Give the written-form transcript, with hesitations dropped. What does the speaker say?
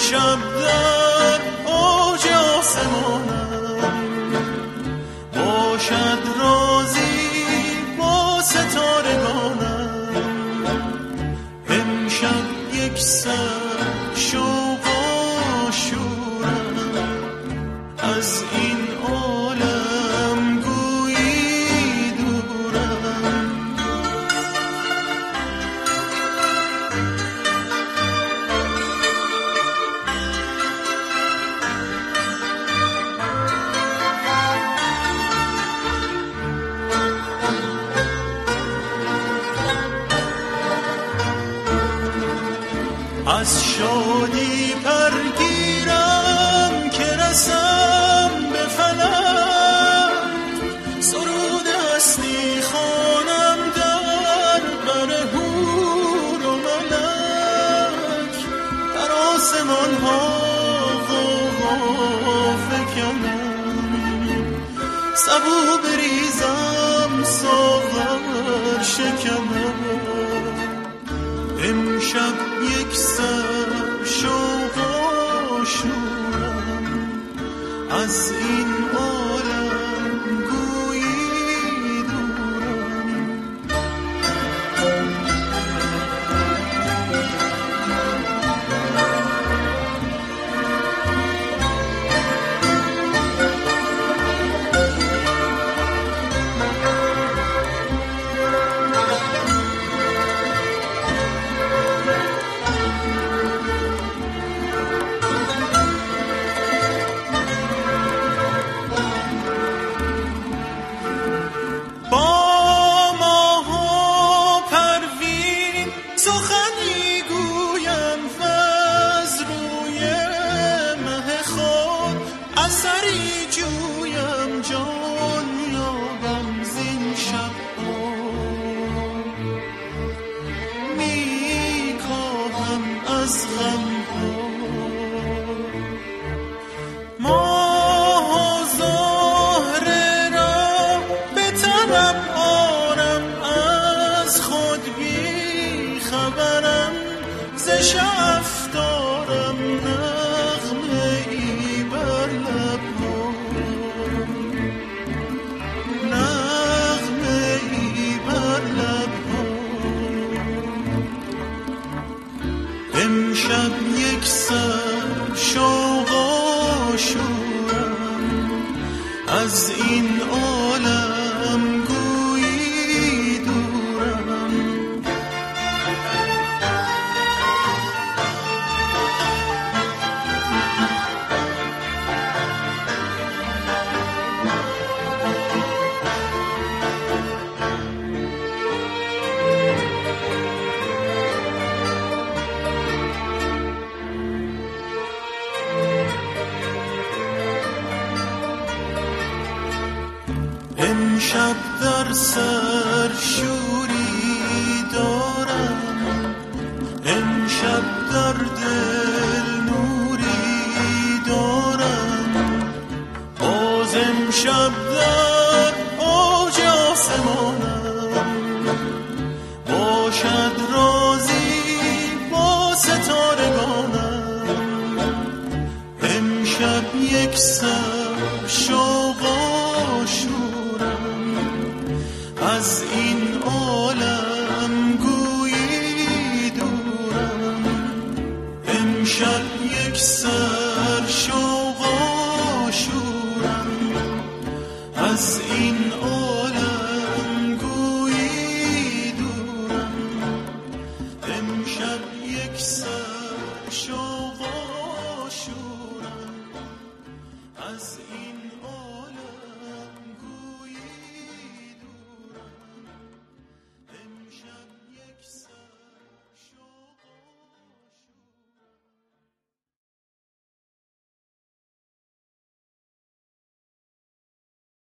شب در اوج آسمانم باشد رازی با ستارگانم، امشب یک سر شوق و شورم از این عالم گویی دورم. از شادی پرگیرم که رسم به فلک، سرود هستی خوانم در بر حور و ملک، در آسمان ها غوغا فکنم، سبو بریزم ساغر شکنم، امشب یک سر شوق و شورم از این عالم گویی دورم. اثری جویم جان یابم زین شب‌ها، می‌کاهم از غم‌ها ماه و زهره را به طلب آرم، از خود بی خبرم ز شعف دارم نغمه ای بر لب‌ها، نغمه ای بر لب‌ها، امشب یک سر شوق و شورم از این عالم گویی دورم. امشب در سر